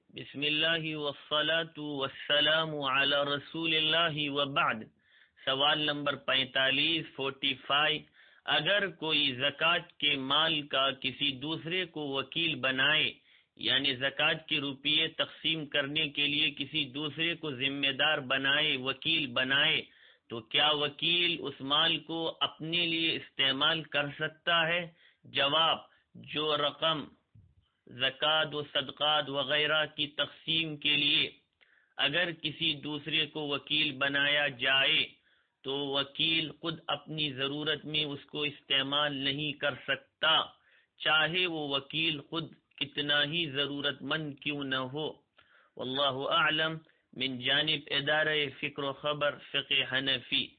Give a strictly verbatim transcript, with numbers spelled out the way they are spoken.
बिस्मिल्लाहि वस्सलातु वस्सलामु अला रसूलिल्लाहि व बाद। सवाल नंबर पैंतालीस फोर्टी फाइव। अगर कोई ज़कात के माल का किसी दूसरे को वकील बनाए, यानी ज़कात के रुपये तकसीम करने के लिए किसी दूसरे को जिम्मेदार बनाए, वकील बनाए, तो क्या वकील उस माल को अपने लिए इस्तेमाल कर सकता है? जवाब, जो रकम ज़कात व सदक़ात वगैरह की तकसीम के लिए अगर किसी दूसरे को वकील बनाया जाए तो वकील खुद अपनी ज़रूरत में उसको इस्तेमाल नहीं कर सकता, चाहे वो वकील खुद कितना ही ज़रूरतमंद क्यों न हो। वल्लाहु आलम। मिन जानिब इदारा फ़िक्र व ख़बर फ़िक़्ह हनफ़ी।